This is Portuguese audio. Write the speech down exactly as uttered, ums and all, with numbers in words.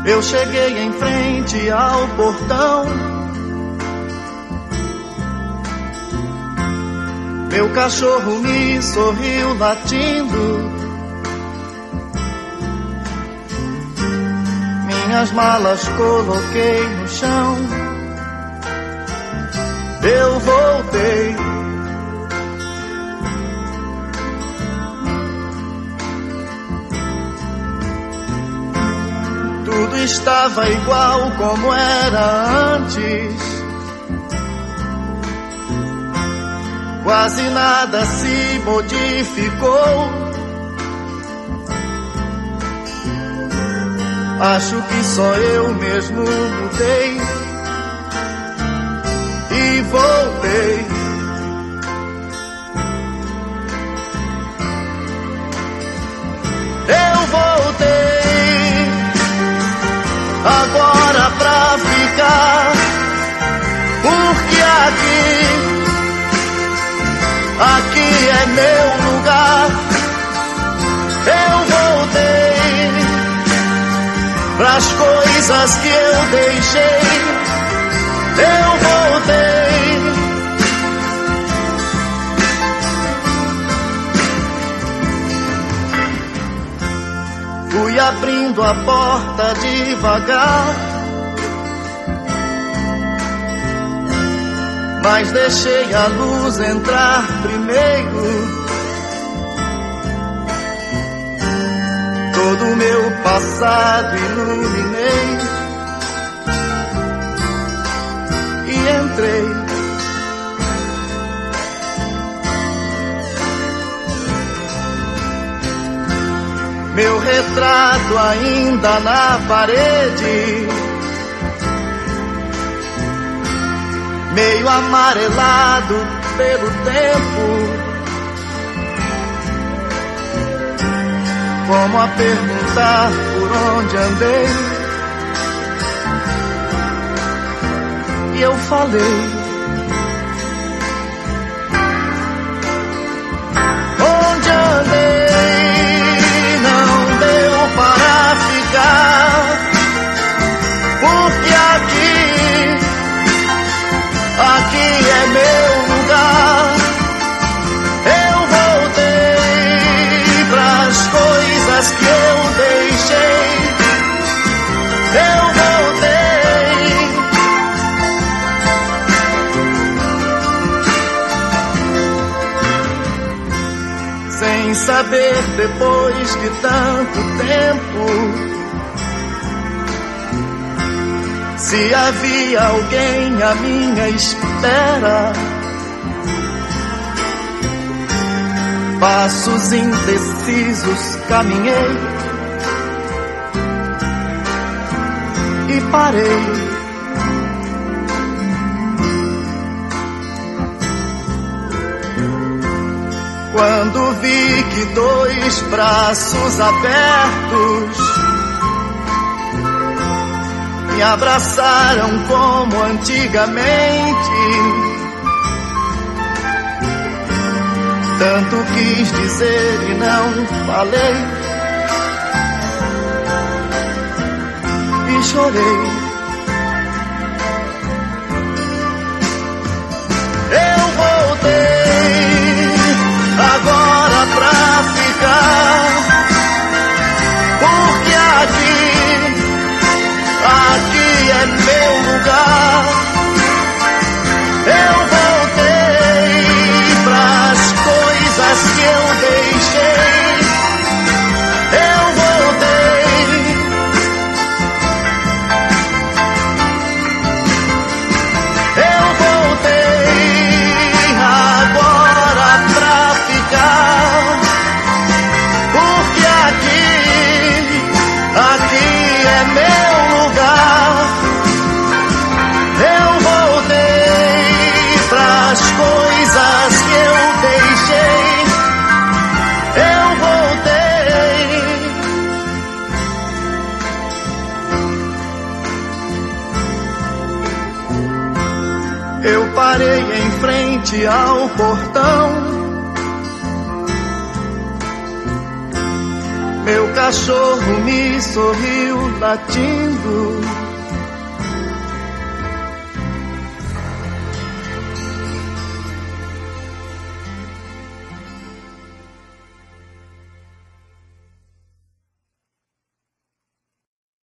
Eu cheguei em frente ao portão. Meu cachorro me sorriu latindo. Minhas malas coloquei no chão. Eu voltei. Tudo estava igual como era antes. Quase nada se modificou. Acho que só eu mesmo mudei e voltei. Eu voltei agora pra ficar, porque aqui, aqui é meu lugar. Eu voltei pras coisas que eu deixei. Eu voltei. Fui abrindo a porta devagar, mas deixei a luz entrar primeiro. Todo o meu passado iluminei e entrei. Meu retrato ainda na parede, meio amarelado pelo tempo, como a perguntar por onde andei. E eu falei: onde andei? Não deu para ficar, porque aqui, aqui é meu lugar. Eu voltei pras coisas que eu deixei. Eu voltei. Sem saber depois de tanto tempo se havia alguém à minha espera. Passos indecisos caminhei e parei. Quando vi que dois braços abertos me abraçaram como antigamente, tanto quis dizer e não falei, e chorei. Eu voltei agora pra ficar, porque aqui, aqui é meu lugar. Eu voltei pras coisas que eu deixei. Eu voltei. Eu voltei agora pra ficar, porque aqui, aqui é meu lugar. Eu voltei pras coisas que eu deixei. Eu voltei. Eu parei em frente ao portão. Meu cachorro me sorriu latindo.